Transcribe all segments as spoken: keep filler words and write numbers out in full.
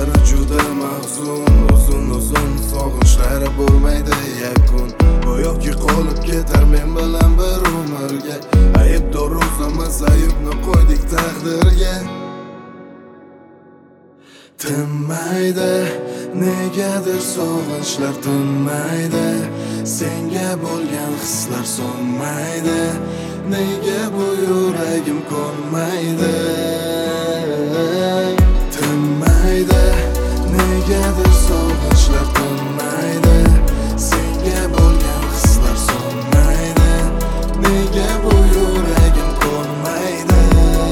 ko'zlari juda mahzun, uzun uzun sog'inchlari bo'lmaydi yakun. Go'yoki qolib ketar men bilan bir umrga. Aybdor o'zimiz, aybni qo'ydik taqdirga. Tinmaydi, negadir sog'inchlar tinmaydi, senga bo'lgan hislar so'nmaydi, nega bu yuragim ko'nmaydi. Tinmaydi, negadir sog'inchlar tinmaydi, senga bo'lgan hislar so'nmaydi, nega bu yuragim ko'nmaydi.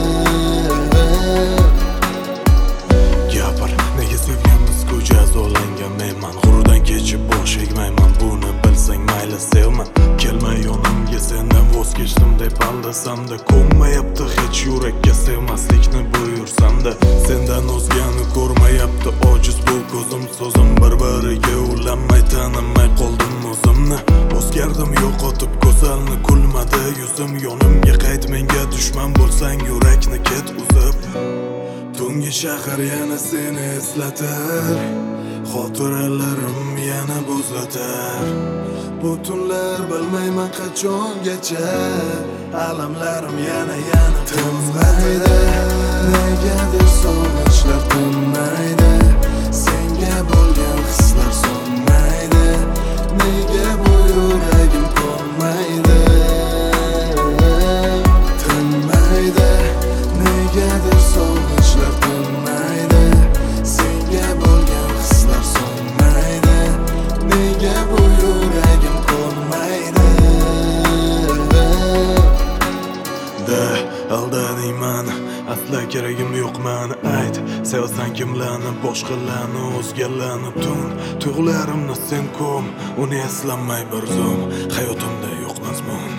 Gapir, nega sevganmiz-ku jazolangan menman, g'ururdan kechib bosh egmayman, buni bilsang mayli sevma. Kelmay yonimga sendan voz kechdim deb aldasam-da, ko'nmayapti hech yurakka sevmaslikni buyursam-da. Sendan o'zgani ko'rmayapti ojiz bu ko'zim, so'zim bir-biriga ulanmay tanimay qoldim o'zimni. O'zgardim yo'qotib go'zalni, kulmadi yuzim, yonimga qayt, menga dushman bo'lsang yurakni ket uzib. Tungi shahar yana seni eslatar, xotiralarim yana bo'zlatar. Bu tunlar bilmayman qachongacha, alamlarim yana yana tinmaydi, negadir sog'inchlar tinmaydi, senga bo'lgan hislar so'nmaydi, nega bu yuragim ko'nmaydi. Tinmaydi, negadir sog'inchlar tinmaydi, senga bo'lgan hislar so'nmaydi, nega bu yuragim ko'nmaydi. Da aldading mani, asla keragim yo'q mani ayt. Sevsan kimlarni, boshqalarni, o'zgalarni tun. Tuyg'ularimni sen ko'm, uni eslamay bir zum, hayotimda yo'q mazmun.